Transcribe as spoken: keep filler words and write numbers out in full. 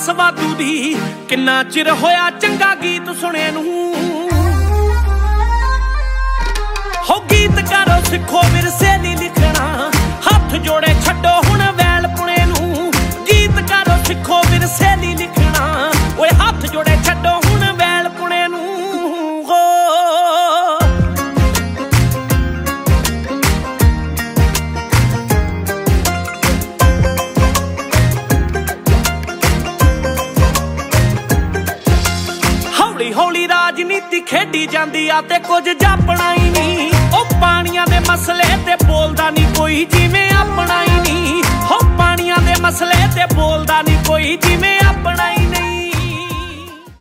ਆਸ ਵਾਧੂ ਦੀ ਕਿੰਨਾ ਚਿਰ ਹੋਇਆ ਚੰਗਾ ਗੀਤ ਸੁਣੇ ਨੂੰ। ਹੋ ਗੀਤ ਕਰੋ ਸਿੱਖੋ ਵਿਰਸੇ ਲਈ ਲਿਖਣਾ ਹੱਥ ਜੋੜੇ ਛੱਡੋ ਹੁਣ ਵੈਲ ਪੁਣੇ ਨੂੰ। ਗੀਤ ਕਰੋ ਸਿੱਖੋ ਵਿਰਸੇ ਲਈ ਲਿਖਣਾ ਓਏ ਹੱਥ ਜੋੜੇ ਛੱਡੋ ਹੁਣ ਵੈਲ ਪੁਣੇ ਨੂੰ। ਹੋ ਹੌਲੀ ਹੌਲੀ ਰਾਜਨੀਤੀ ਖੇਡੀ ਜਾਂਦੀ ਆ ਤੇ ਕੁਝ ਜਾਪਣਾ ਹੀ ਨਹੀਂ। ਉਹ ਪਾਣੀਆਂ ਦੇ ਮਸਲੇ ਤੇ ਬੋਲਦਾ ਨਹੀਂ ਕੋਈ ਜਿਵੇਂ ਆਪਣਾ ਹੀ ਨਹੀਂ। ਹੋ ਪਾਣੀਆਂ ਦੇ ਮਸਲੇ ਤੇ ਬੋਲਦਾ ਨਹੀਂ ਕੋਈ ਜਿਵੇਂ ਆਪਣਾ ਹੀ ਨਹੀਂ।